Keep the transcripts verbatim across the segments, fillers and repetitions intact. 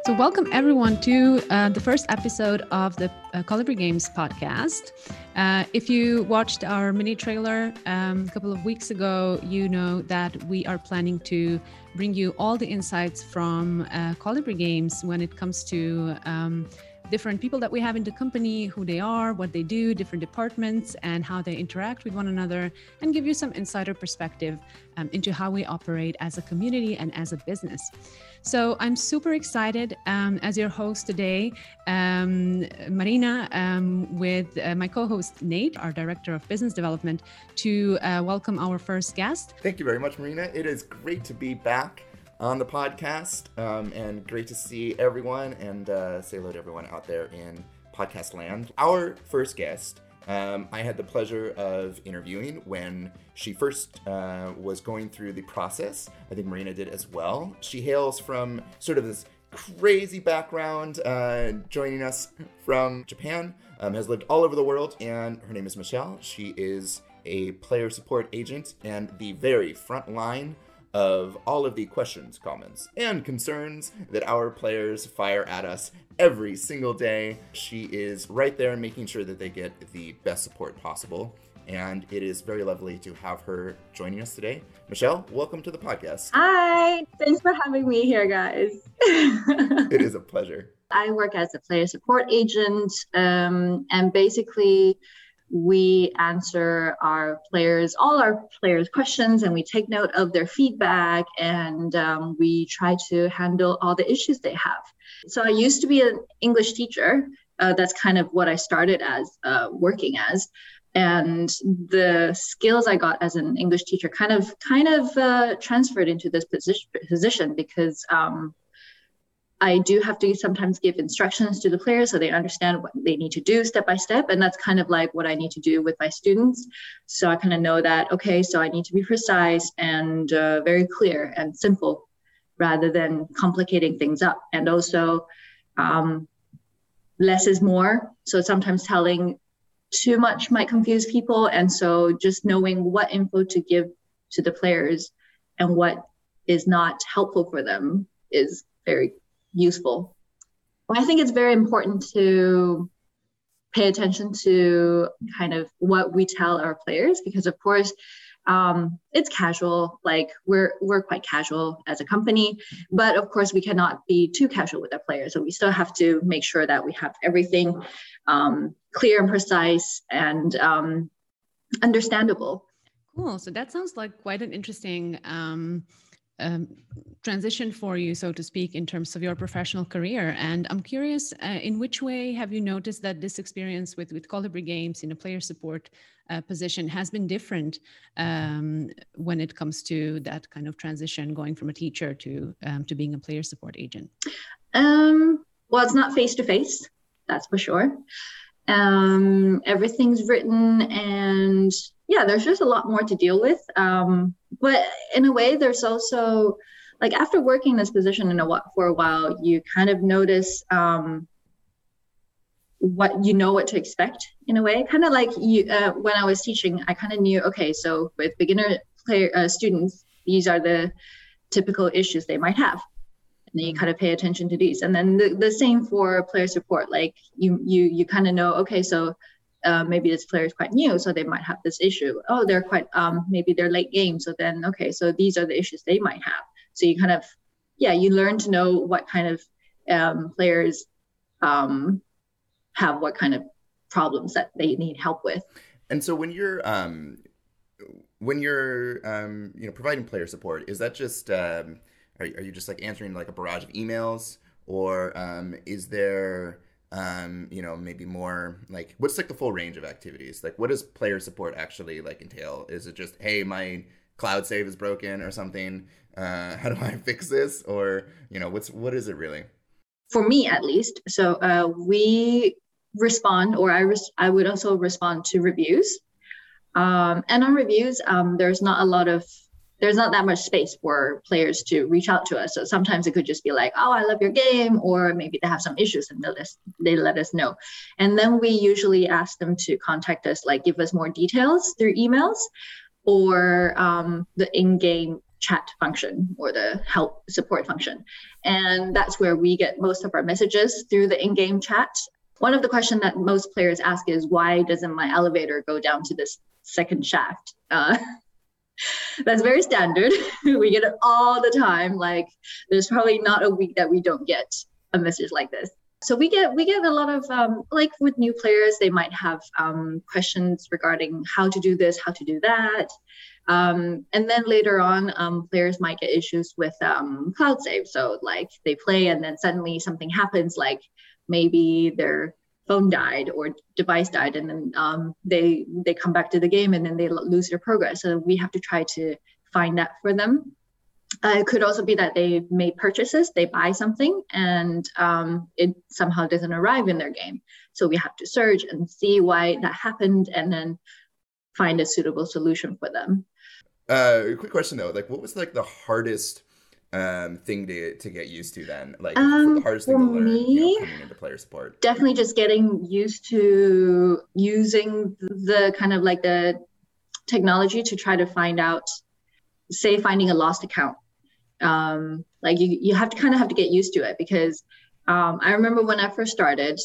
So welcome everyone to uh, the first episode of the uh, Colibri Games podcast. Uh, if you watched our mini trailer um, a couple of weeks ago, you know that we are planning to bring you all the insights from uh, Colibri Games when it comes to um, different people that we have in the company, who they are, what they do, different departments, and how they interact with one another, and give you some insider perspective um, into how we operate as a community and as a business. So I'm super excited um, as your host today, um, Marina, um, with uh, my co-host Nate, our Director of Business Development, to uh, welcome our first guest. Thank you very much, Marina. It is great to be back on the podcast um, and great to see everyone and uh, say hello to everyone out there in podcast land. Our first guest, um, I had the pleasure of interviewing when she first uh, was going through the process. I think Marina did as well. She hails from sort of this crazy background, uh, joining us from Japan, um, has lived all over the world, and her name is Michelle. She is a player support agent and the very front line of all of the questions, comments, and concerns that our players fire at us every single day. She is right there making sure that they get the best support possible, and it is very lovely to have her joining us today. Michelle, welcome to the podcast. Hi, thanks for having me here, guys. It is a pleasure. I work as a player support agent, um, and basically we answer our players, all our players' questions, and we take note of their feedback, and um, we try to handle all the issues they have. So I used to be an English teacher. Uh, that's kind of what I started as, uh, working as. And the skills I got as an English teacher kind of kind of uh, transferred into this position, position because um, I do have to sometimes give instructions to the players so they understand what they need to do step by step. And that's kind of like what I need to do with my students. So I kind of know that, okay, so I need to be precise and uh, very clear and simple rather than complicating things up. And also um, less is more. So sometimes telling too much might confuse people. And so just knowing what info to give to the players and what is not helpful for them is very useful. Well, I think it's very important to pay attention to kind of what we tell our players, because of course um, it's casual, like we're we're quite casual as a company, but of course we cannot be too casual with our players. So we still have to make sure that we have everything um, clear and precise and um, understandable. Cool. So that sounds like quite an interesting um, um, transition for you, so to speak, in terms of your professional career. And I'm curious, uh, in which way have you noticed that this experience with, with Colibri Games in a player support uh, position has been different um, when it comes to that kind of transition, going from a teacher to um, to being a player support agent? Um, well, it's not face-to-face, that's for sure. Um, everything's written, and yeah, there's just a lot more to deal with. Um, but in a way, there's also, like, after working in this position in a, for a while, you kind of notice um, what you know what to expect in a way. Kind of like you, uh, when I was teaching, I kind of knew, okay, so with beginner player uh, students, these are the typical issues they might have. And then you kind of pay attention to these. And then the, the same for player support. Like you, you, you kind of know, okay, so uh, maybe this player is quite new, so they might have this issue. Oh, they're quite, um, maybe they're late game. So then, okay, so these are the issues they might have. So you kind of, yeah, you learn to know what kind of um, players um, have what kind of problems that they need help with. And so when you're, um, when you're, um, you know, providing player support, is that just, um, Are, are you just like answering like a barrage of emails, or um, is there, um, you know, maybe more like, what's like the full range of activities? Like, what does player support actually like entail? Is it just, hey, my cloud save is broken or something? Uh, how do I fix this? Or, you know, what's, what is it really? For me, at least. So uh, we respond, or I, res- I would also respond to reviews. Um, and on reviews, um, there's not a lot of there's not that much space for players to reach out to us. So sometimes it could just be like, oh, I love your game, or maybe they have some issues and they let us, they let us know. And then we usually ask them to contact us, like give us more details through emails or um, the in-game chat function or the help support function. And that's where we get most of our messages through the in-game chat. One of the questions that most players ask is, why doesn't my elevator go down to this second shaft? Uh, that's very standard. We get it all the time. Like, there's probably not a week that we don't get a message like this. So we get we get a lot of, um, like with new players, they might have um, questions regarding how to do this, how to do that. Um, and then later on, um, players might get issues with um, cloud save. So like they play and then suddenly something happens, like maybe their phone died or device died, and then um, they they come back to the game and then they lose their progress. So we have to try to find that for them. Uh, it could also be that they made purchases, they buy something, and um, it somehow doesn't arrive in their game. So we have to search and see why that happened, and then find a suitable solution for them. Uh, quick question though, like, what was like the hardest um, thing to to get used to then? Like, um, the hardest thing to learn, me, you know, coming into player support? Definitely just getting used to using the kind of like the technology to try to find out, say, finding a lost account. Um, like you, you have to kind of have to get used to it, because um, I remember when I first started,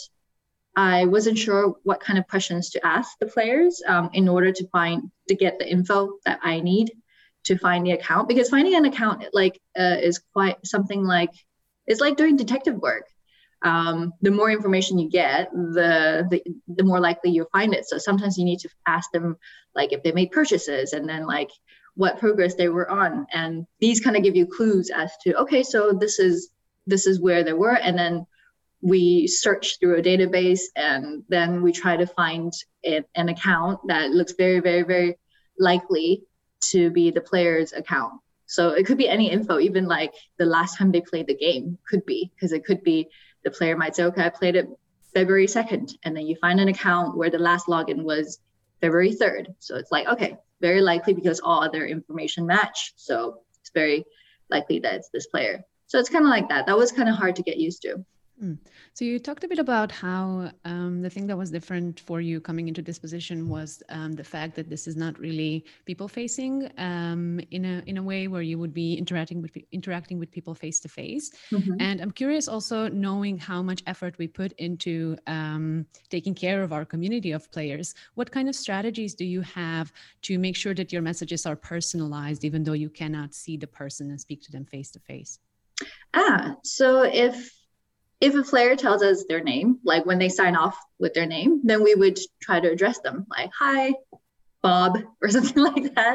I wasn't sure what kind of questions to ask the players um, in order to find, to get the info that I need to find the account. Because finding an account like uh, is quite something like, it's like doing detective work. Um, the more information you get, the, the the more likely you'll find it. So sometimes you need to ask them, like, if they made purchases, and then like what progress they were on, and these kind of give you clues as to, okay, so this is this is where they were, and then we search through a database, and then we try to find a, an account that looks very, very, very likely to be the player's account. So it could be any info, even like the last time they played the game could be, because it could be the player might say, okay, I played it February second, and then you find an account where the last login was February third. So it's like, okay, very likely, because all other information match. So it's very likely that it's this player. So it's kind of like that. That was kind of hard to get used to. Mm. So you talked a bit about how um, the thing that was different for you coming into this position was um, the fact that this is not really people-facing um, in a in a way where you would be interacting with interacting with people face to face. And I'm curious also, knowing how much effort we put into um, taking care of our community of players. What kind of strategies do you have to make sure that your messages are personalized, even though you cannot see the person and speak to them face to face? Ah, so if If a player tells us their name, like when they sign off with their name, then we would try to address them like, hi, Bob, or something like that.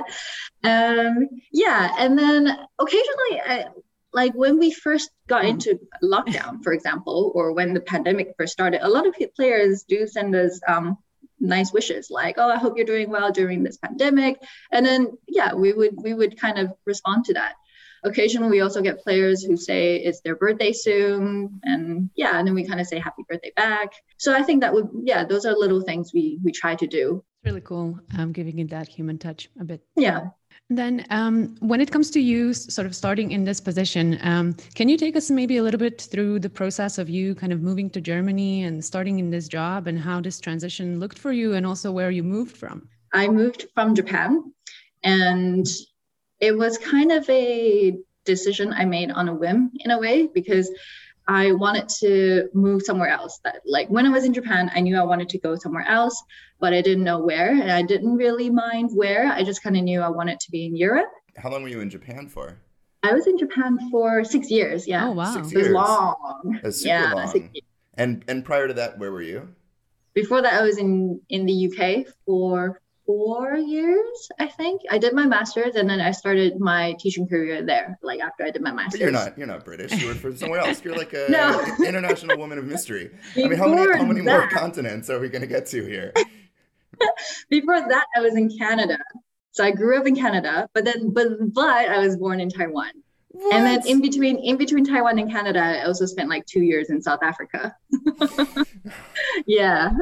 Um, yeah, and then occasionally, I, like when we first got into lockdown, for example, or when the pandemic first started, a lot of players do send us um, nice wishes, like, oh, I hope you're doing well during this pandemic. And then, yeah, we would we would kind of respond to that. Occasionally, we also get players who say it's their birthday soon, and yeah, and then we kind of say happy birthday back. So I think that would, yeah, those are little things we we try to do. It's really cool, um, giving it that human touch a bit. Yeah. Then um, when it comes to you sort of starting in this position, um, can you take us maybe a little bit through the process of you kind of moving to Germany and starting in this job, and how this transition looked for you, and also where you moved from? I moved from Japan, and it was kind of a decision I made on a whim in a way, because I wanted to move somewhere else. That, like, when I was in Japan, I knew I wanted to go somewhere else, but I didn't know where, and I didn't really mind where. I just kind of knew I wanted to be in Europe. How long were you in Japan for? I was in Japan for six years. Yeah. Oh, wow. Six It was years. long. That's super yeah, long. six years. And and prior to that, where were you? Before that, I was in, in the U K for four years, I think. I did my master's, and then I started my teaching career there, like after I did my master's. But you're not you're not British. You were from somewhere else. You're like a No. international woman of mystery. I mean, how many how many Before more that- continents are we going to get to here? Before that, I was in Canada. So I grew up in Canada, but then but but I was born in Taiwan. What? And then in between in between Taiwan and Canada, I also spent like two years in South Africa. Yeah.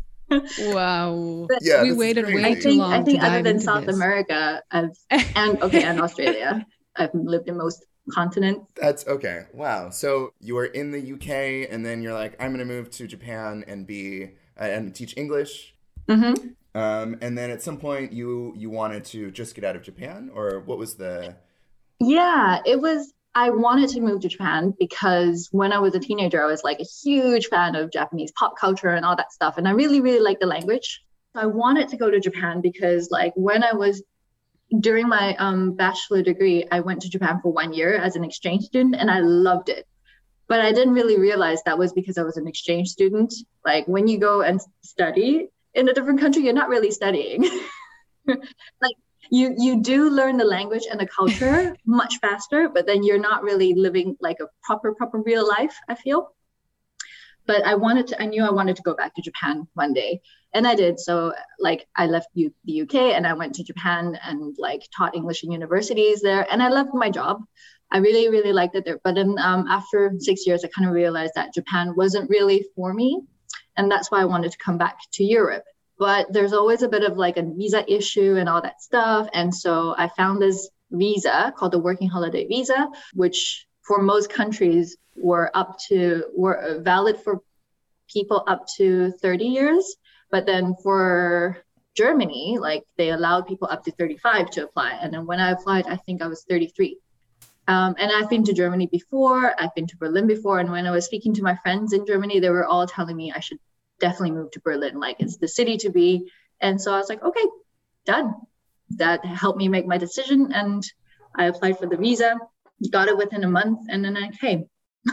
Wow. Yeah, We this is waited crazy. way I too think long I think to other dive than into South this. America, I've and okay, and Australia, I've lived in most continents. That's okay. Wow. So you were in the U K, and then you're like, I'm going to move to Japan and be uh, and teach English. Mm-hmm. Um, and then at some point, you you wanted to just get out of Japan, or what was the Yeah, it was. I wanted to move to Japan because when I was a teenager, I was like a huge fan of Japanese pop culture and all that stuff. And I really, really like the language. So I wanted to go to Japan because, like, when I was during my um, bachelor degree, I went to Japan for one year as an exchange student and I loved it. But I didn't really realize that was because I was an exchange student. Like, when you go and study in a different country, you're not really studying. Like, you you do learn the language and the culture much faster, but then you're not really living like a proper proper real life, I feel. But I wanted to, I knew I wanted to go back to Japan one day, and I did. So, like, I left U, the U K and I went to Japan and like taught English in universities there, and I loved my job. I really really liked it there. But then um, after six years, I kind of realized that Japan wasn't really for me, and that's why I wanted to come back to Europe. But there's always a bit of like a visa issue and all that stuff. And so I found this visa called the Working Holiday Visa, which for most countries were up to, were valid for people up to thirty years. But then for Germany, like, they allowed people up to thirty-five to apply. And then when I applied, I think I was thirty-three. Um, and I've been to Germany before, I've been to Berlin before. And when I was speaking to my friends in Germany, they were all telling me I should definitely move to Berlin, like, it's the city to be. And so I was like, okay, done. That helped me make my decision, and I applied for the visa, got it within a month, and then I came.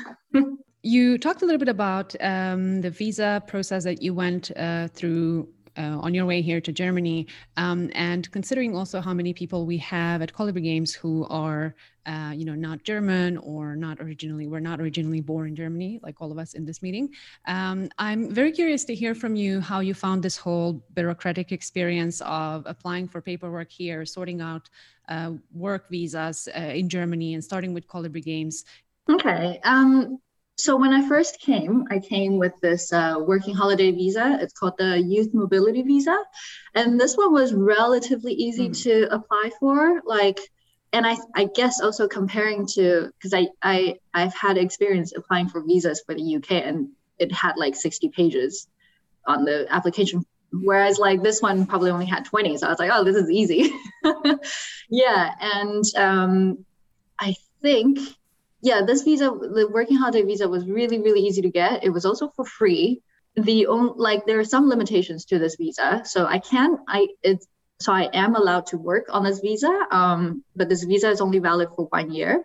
You talked a little bit about um, the visa process that you went uh, through uh, on your way here to Germany, um, and considering also how many people we have at Colibri Games who are, uh, you know, not German or not originally, were not originally born in Germany, like all of us in this meeting. Um, I'm very curious to hear from you how you found this whole bureaucratic experience of applying for paperwork here, sorting out uh, work visas uh, in Germany, and starting with Colibri Games. Okay. Um, So when I first came, I came with this uh, working holiday visa. It's called the Youth Mobility Visa. And this one was relatively easy mm. to apply for. Like, and I, I guess also comparing to, because I, I, I've had experience applying for visas for the U K, and it had like sixty pages on the application. Whereas like this one probably only had twenty. So I was like, oh, this is easy. Yeah. And um, I think... Yeah, this visa, the working holiday visa, was really, really easy to get. It was also for free. The only, like, there are some limitations to this visa. So I can, I, it's, so I am allowed to work on this visa, um, but this visa is only valid for one year.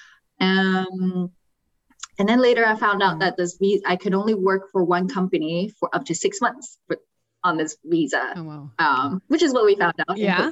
Um, and then later I found out that this visa, I could only work for one company for up to six months for, on this visa, oh, wow. um, which is what we found out. Yeah.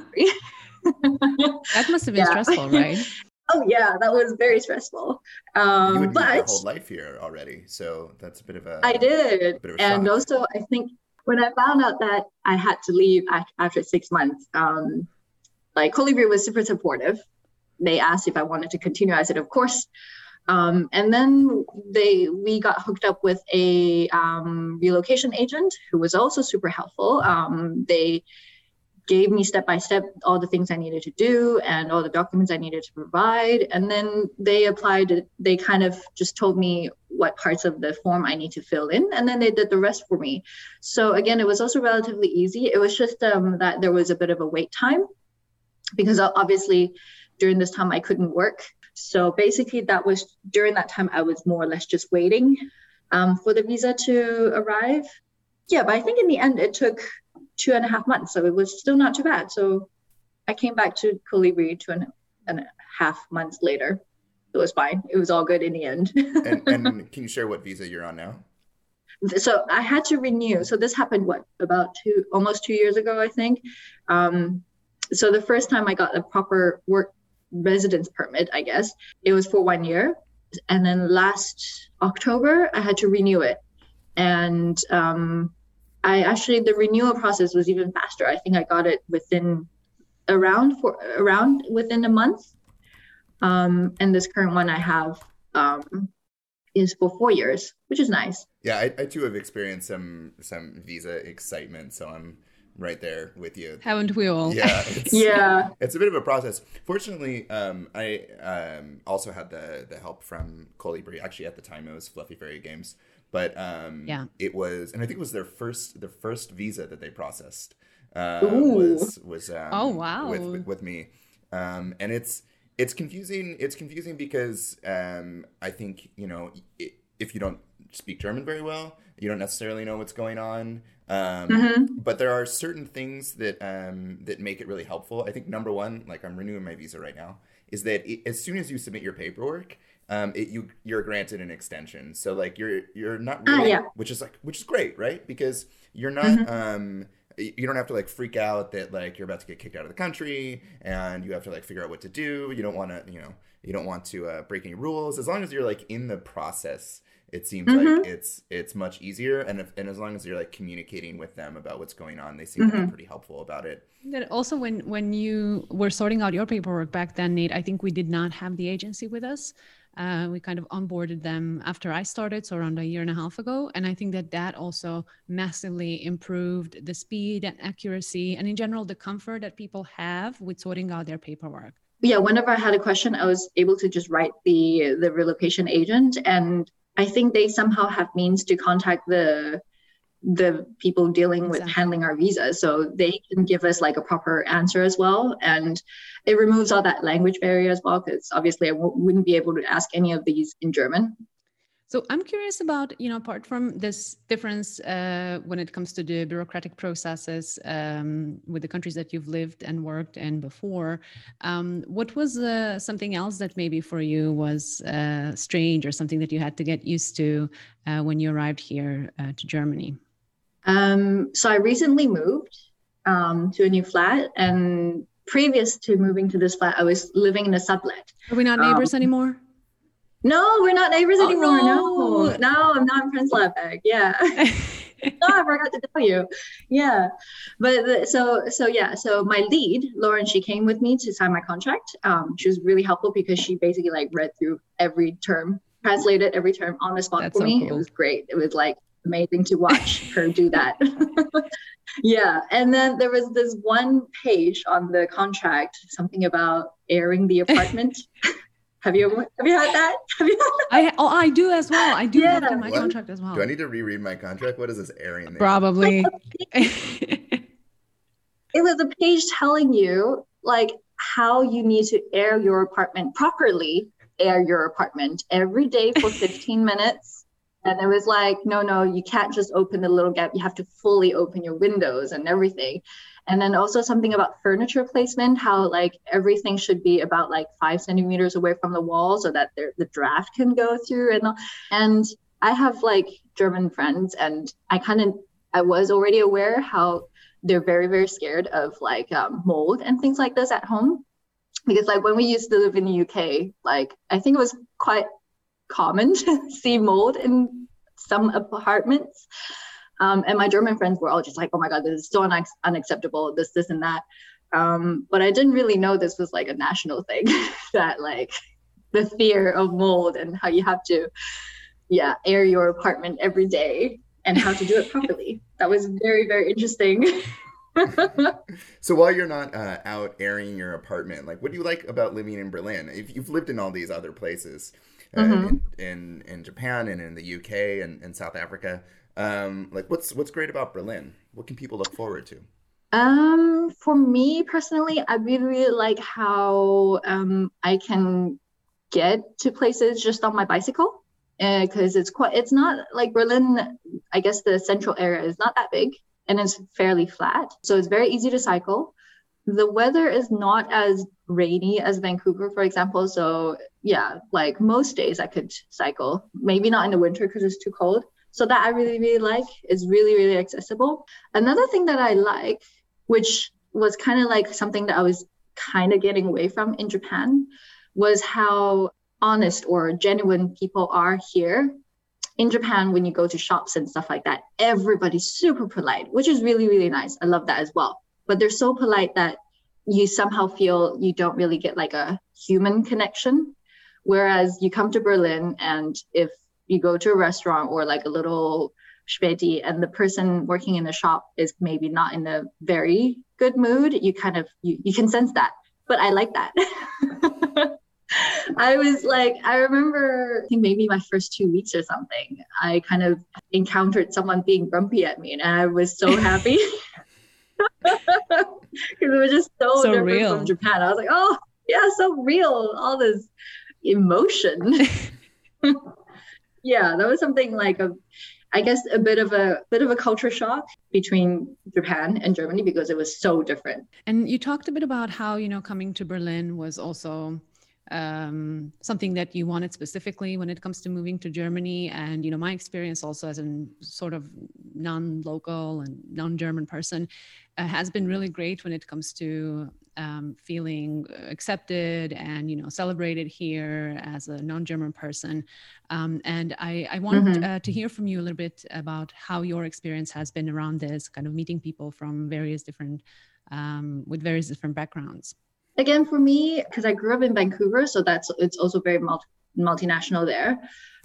That must have been yeah. stressful, right? Oh yeah, that was very stressful. Um, you would but your whole life here already, so that's a bit of a. I did, bit of a and shock. Also I think when I found out that I had to leave after six months, um, like Colibri was super supportive. They asked if I wanted to continue. I said, of course. Um, and then they we got hooked up with a um, relocation agent who was also super helpful. Um, they gave me step by step all the things I needed to do and all the documents I needed to provide. And then they applied, they kind of just told me what parts of the form I need to fill in. And then they did the rest for me. So again, it was also relatively easy. It was just um, that there was a bit of a wait time because obviously during this time I couldn't work. So basically that was, during that time, I was more or less just waiting um, for the visa to arrive. Yeah, but I think in the end it took two and a half months, so it was still not too bad. So I came back to Colibri two and, and a half months later. It was fine. It was all good in the end. and, and can you share what visa you're on now? So I had to renew. So this happened, what, about two, almost two years ago, I think. Um, so the first time I got a proper work residence permit, I guess, it was for one year. And then last October, I had to renew it. And um, I actually, the renewal process was even faster. I think I got it within around for around within a month. Um, and this current one I have um, is for four years, which is nice. Yeah, I, I too have experienced some some visa excitement, so I'm right there with you. Haven't we all? Yeah, it's, yeah. It's a bit of a process. Fortunately, um, I um, also had the the help from Colibri. Actually, at the time, it was Fluffy Fairy Games. But um, yeah. it was, and I think it was their first, their first visa that they processed uh, was was um, oh wow with with, with me, um, and it's it's confusing. It's confusing because um, I think, you know, if you don't speak German very well, you don't necessarily know what's going on. Um, Mm-hmm. but there are certain things that um, that make it really helpful. I think number one, like I'm renewing my visa right now, is that it, as soon as you submit your paperwork, um, it, you you're granted an extension. So like you're you're not Ah, really, yeah. which is like which is great, right? Because you're not Mm-hmm. um, you don't have to like freak out that like you're about to get kicked out of the country and you have to like figure out what to do. You don't want to, you know, you don't want to uh, break any rules. As long as you're like in the process, it seems Mm-hmm. like it's it's much easier. And if, and as long as you're like communicating with them about what's going on, they seem to Mm-hmm. be pretty helpful about it. That also, when when you were sorting out your paperwork back then, Nate, I think we did not have the agency with us. Uh, we kind of onboarded them after I started, so around a year and a half ago. And I think that that also massively improved the speed and accuracy, and in general, the comfort that people have with sorting out their paperwork. Yeah, whenever I had a question, I was able to just write the the relocation agent, and I think they somehow have means to contact the the people dealing with Exactly. handling our visas, so they can give us like a proper answer as well, and it removes all that language barrier as well, because obviously I w- wouldn't be able to ask any of these in German. So I'm curious about, you know, apart from this difference uh, when it comes to the bureaucratic processes um, with the countries that you've lived and worked in before, um, what was uh, something else that maybe for you was uh, strange or something that you had to get used to uh, when you arrived here uh, to Germany? Um, so I recently moved um, to a new flat, and previous to moving to this flat, I was living in a sublet. Are we not Um, neighbors anymore? No, we're not neighbors Oh, anymore. no. No, no, I'm not in Prenzlauer. Yeah. No, I forgot to tell you. Yeah. But the, so, so yeah, so my lead, Lauren, she came with me to sign my contract. Um, she was really helpful because she basically like read through every term, translated every term on the spot That's for so me. cool. It was great. It was like amazing to watch her do that. Yeah. And then there was this one page on the contract, something about airing the apartment. Have you have you had that? Have you had that? I oh I do as well. I do have it in my What? contract as well. Do I need to reread my contract? What is this airing there? Probably. It was a page telling you like how you need to air your apartment properly, air your apartment every day for fifteen minutes. And it was like, no, no, you can't just open the little gap. You have to fully open your windows and everything. And then also something about furniture placement, how like everything should be about like five centimeters away from the wall so that the, the draft can go through. And, and I have like German friends, and I kind of, I was already aware how they're very, very scared of like um, mold and things like this at home. Because like when we used to live in the U K, like I think it was quite common to see mold in some apartments. Um, and my German friends were all just like, oh my God, this is so unac- unacceptable, this, this, and that. Um, but I didn't really know this was like a national thing, that like the fear of mold and how you have to, yeah, air your apartment every day and how to do it properly. That was very, very interesting. So while you're not uh, out airing your apartment, like what do you like about living in Berlin? If you've lived in all these other places, uh, Mm-hmm. in, in in Japan and in the U K and, and South Africa, um, like what's what's great about Berlin? What can people look forward to? Um, for me personally, I really, really like how um, I can get to places just on my bicycle, because it's quite, it's not like Berlin, I guess the central area is not that big and it's fairly flat. So it's very easy to cycle. The weather is not as rainy as Vancouver, for example. So yeah, like most days I could cycle, maybe not in the winter because it's too cold. So that I really, really like. Is really, really accessible. Another thing that I like, which was kind of like something that I was kind of getting away from in Japan, was how honest or genuine people are here. In Japan, when you go to shops and stuff like that, everybody's super polite, which is really, really nice. I love that as well. But they're so polite that you somehow feel you don't really get like a human connection. Whereas you come to Berlin, and if you go to a restaurant or like a little Späti and the person working in the shop is maybe not in a very good mood, you kind of, you, you can sense that. But I like that. I was like, I remember, I think maybe my first two weeks or something, I kind of encountered someone being grumpy at me, and I was so happy. Because it was just so, So different real. from Japan. I was like, oh, yeah, so real, all this emotion. Yeah, that was something like a, I guess a bit of a bit of a culture shock between Japan and Germany because it was so different. And you talked a bit about how, you know, coming to Berlin was also um, something that you wanted specifically when it comes to moving to Germany. And, you know, my experience also as a sort of non-local and non-German person uh, has been really great when it comes to um, feeling accepted and, you know, celebrated here as a non-German person. Um, and I, I want mm-hmm. uh, to hear from you a little bit about how your experience has been around this, kind of meeting people from various different, um, with various different backgrounds. Again, for me, because I grew up in Vancouver, so that's it's also very multi, multinational there.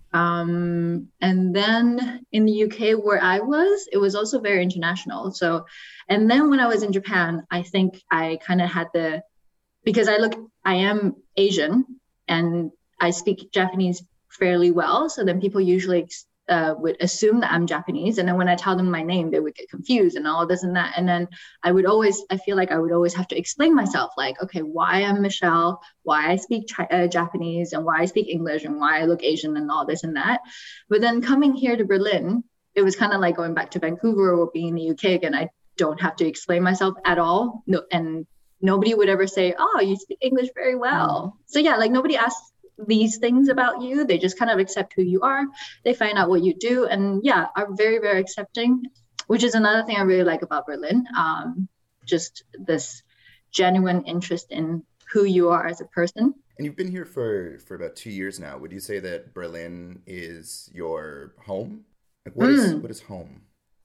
Um, and then in the U K where I was, it was also very international. So, and then when I was in Japan, I think I kind of had the, because I look, I am Asian and I speak Japanese fairly well. So then people usually uh, would assume that I'm Japanese. And then when I tell them my name, they would get confused and all this and that. And then I would always, I feel like I would always have to explain myself, like, okay, why I'm Michelle, why I speak Ch- uh, Japanese and why I speak English and why I look Asian and all this and that. But then coming here to Berlin, it was kind of like going back to Vancouver or being in the U K again. I don't have to explain myself at all. No, and nobody would ever say, oh, you speak English very well. Mm. So yeah, like nobody asks these things about you. They just kind of accept who you are. They find out what you do and yeah, are very, very accepting, which is another thing I really like about Berlin. Um, just this genuine interest in who you are as a person. And you've been here for, for about two years now. Would you say that Berlin is your home? Like what mm. is what is home?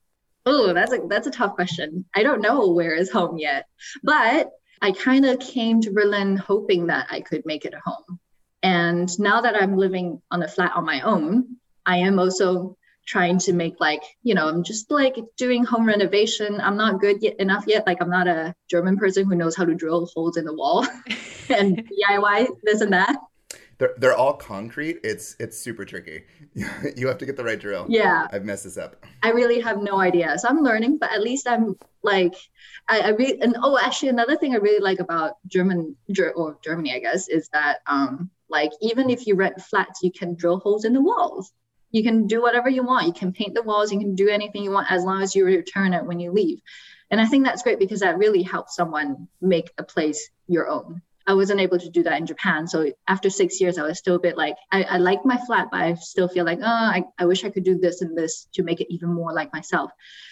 Oh, that's a that's a tough question. I don't know where is home yet, but I kind of came to Berlin hoping that I could make it a home. And now that I'm living on a flat on my own, I am also trying to make like, you know, I'm just like doing home renovation. I'm not good yet enough yet. Like I'm not a German person who knows how to drill holes in the wall and D I Y this and that. They're, they're all concrete. It's it's super tricky. You have to get the right drill. Yeah. I've messed this up. I really have no idea. So I'm learning, but at least I'm like, I, I really, and oh, actually another thing I really like about German, or Germany, I guess, is that um, like, even if you rent flats, you can drill holes in the walls. You can do whatever you want. You can paint the walls. You can do anything you want as long as you return it when you leave. And I think that's great because that really helps someone make a place your own. I wasn't able to do that in Japan. So after six years, I was still a bit like, I, I like my flat, but I still feel like, oh, I, I wish I could do this and this to make it even more like myself.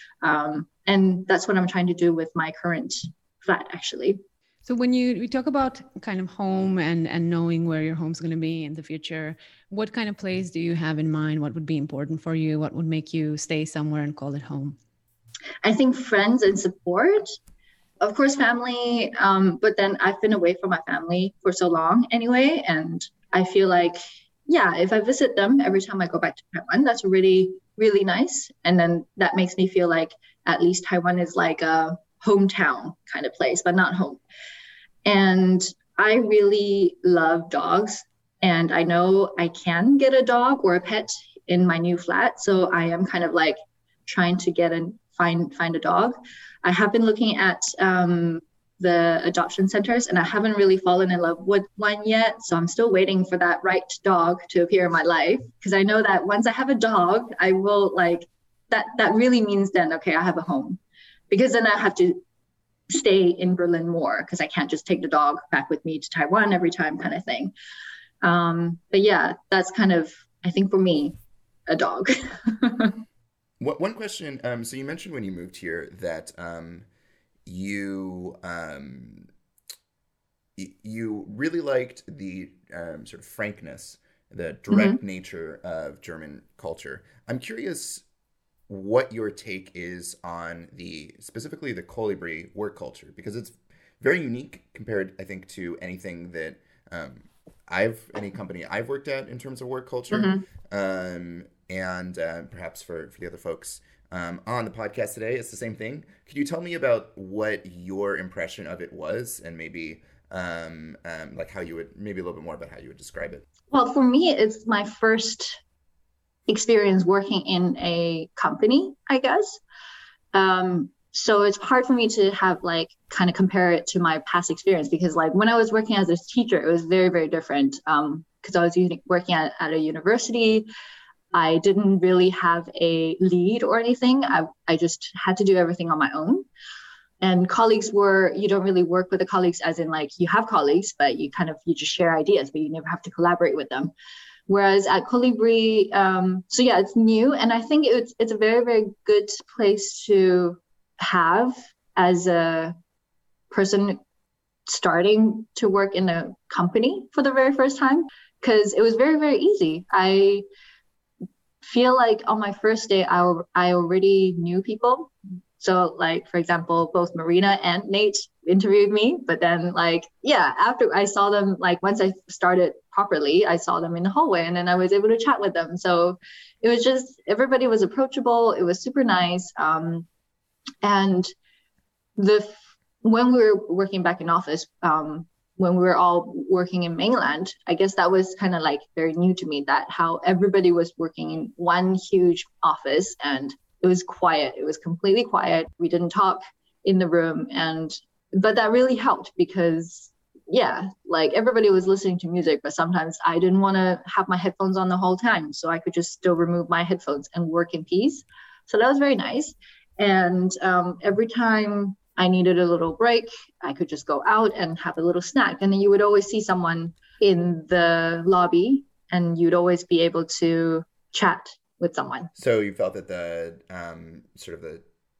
Um, and that's what I'm trying to do with my current flat, actually. So when you we talk about kind of home and, and knowing where your home's going to be in the future, what kind of place do you have in mind? What would be important for you? What would make you stay somewhere and call it home? I think friends and support. Of course, family, um, but then I've been away from my family for so long anyway. And I feel like, yeah, if I visit them every time I go back to Taiwan, that's really, really nice. And then that makes me feel like at least Taiwan is like a hometown kind of place, but not home. And I really love dogs. And I know I can get a dog or a pet in my new flat. So I am kind of like trying to get and find find a dog. I have been looking at um, the adoption centers and I haven't really fallen in love with one yet. So I'm still waiting for that right dog to appear in my life. Because I know that once I have a dog, I will like, that, that really means then, okay, I have a home. Because then I have to stay in Berlin more because I can't just take the dog back with me to Taiwan every time kind of thing. Um, but yeah, that's kind of, I think for me, a dog. One question, um, so you mentioned when you moved here that um, you um, y- you really liked the um, sort of frankness, the direct mm-hmm. nature of German culture. I'm curious what your take is on the, specifically the Kolibri work culture, because it's very unique compared, I think, to anything that um, I've, any company I've worked at in terms of work culture. Mm-hmm. Um, and uh, perhaps for, for the other folks um, on the podcast today, it's the same thing. Could you tell me about what your impression of it was and maybe um, um, like how you would, maybe a little bit more about how you would describe it? Well, for me, it's my first experience working in a company, I guess. Um, so it's hard for me to have like kind of compare it to my past experience, because like when I was working as a teacher, it was very, very different. Um, because I was working at, at a university. I didn't really have a lead or anything. I, I just had to do everything on my own. And colleagues were, you don't really work with the colleagues as in like you have colleagues, but you kind of, you just share ideas, but you never have to collaborate with them. Whereas at Colibri, um, so yeah, it's new. And I think it's, it's a very, very good place to have as a person starting to work in a company for the very first time, because it was very, very easy. I feel like on my first day, I, I already knew people. So like, for example, both Marina and Nate interviewed me, but then like, yeah, after I saw them, like once I started properly, I saw them in the hallway and then I was able to chat with them. So it was just, everybody was approachable. It was super nice. Um, and the, when we were working back in office, um, when we were all working in mainland, I guess that was kind of like very new to me, that how everybody was working in one huge office and it was quiet. It was completely quiet. We didn't talk in the room. And, but that really helped because, yeah, like everybody was listening to music, but sometimes I didn't want to have my headphones on the whole time. So I could just still remove my headphones and work in peace. So that was very nice. And um, every time I needed a little break, I could just go out and have a little snack. And then you would always see someone in the lobby and you'd always be able to chat with someone. So you felt that the um, sort of the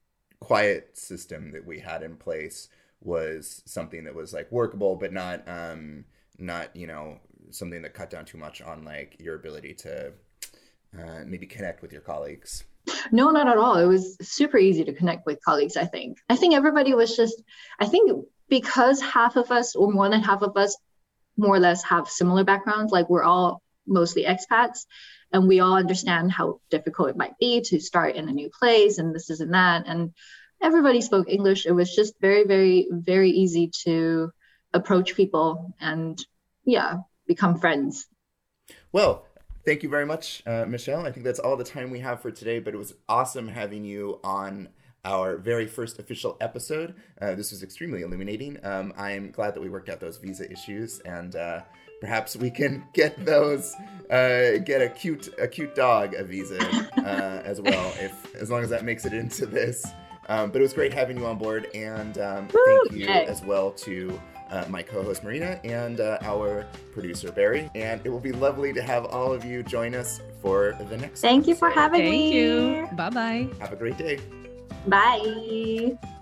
quiet system that we had in place was something that was like workable, but not, um, not, you know, something that cut down too much on like your ability to uh, maybe connect with your colleagues. No, not at all. It was super easy to connect with colleagues, I think. I think everybody was just, I think because half of us or more than half of us more or less have similar backgrounds, like we're all mostly expats and we all understand how difficult it might be to start in a new place and this, this and that. And everybody spoke English. It was just very, very, very easy to approach people and yeah, become friends. Well, thank you very much, uh, Michelle. I think that's all the time we have for today, but it was awesome having you on our very first official episode. Uh, this was extremely illuminating. Um, I'm glad that we worked out those visa issues, and uh, perhaps we can get those, uh, get a cute, a cute dog a visa uh, as well, if as long as that makes it into this. Um, but it was great having you on board, and um, thank you as well to Uh, my co-host Marina and uh, our producer Barry, and it will be lovely to have all of you join us for the next Thank episode. you for having Thank me. you. Bye-bye. Have a great day. Bye.